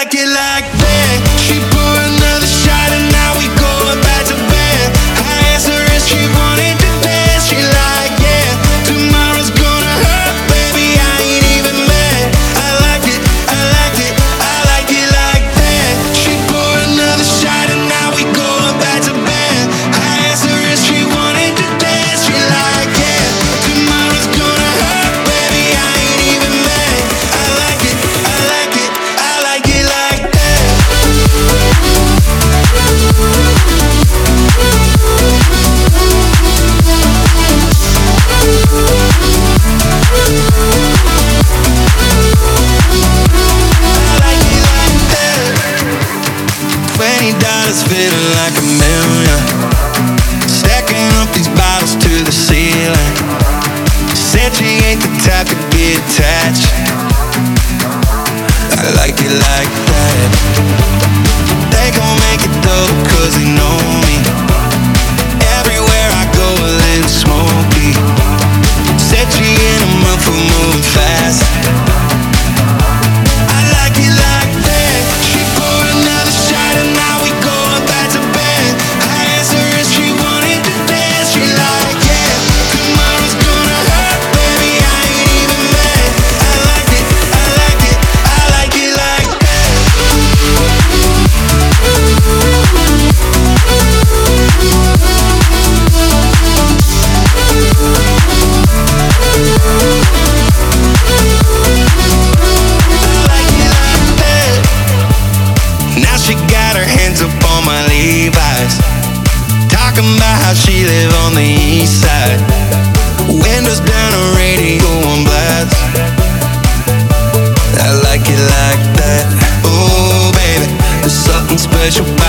like it like that. She pour another shot and now we going back to bed. I asked her if she wanted to dance. She like, yeah, tomorrow's gonna hurt, baby, I ain't even mad. I like it, I like it, I like it like that. She pour another shot and now we going back to bed. I asked her if she wanted to dance. She like, yeah, tomorrow's gonna hurt, baby, I ain't even mad. I like it, I like it, I like it like that. $20 feeling like a million. Stacking up these bottles to the ceiling. Said she ain't the type to get attached. I like it like that. They gon' make it dope cause they know me. Everywhere I go a little smoky. Said she in a mood for moving fast. I like it like that. She pour another shot and now we going back to bed. I asked her if she wanted to dance. She like, yeah, tomorrow's gonna hurt, baby, I ain't even mad. I like it, I like it, I like it like that. Now she got her hands up on my Levi's, talking about how she live on the east side. Windows down, a radio on blast. I like it like that. Oh baby, there's something special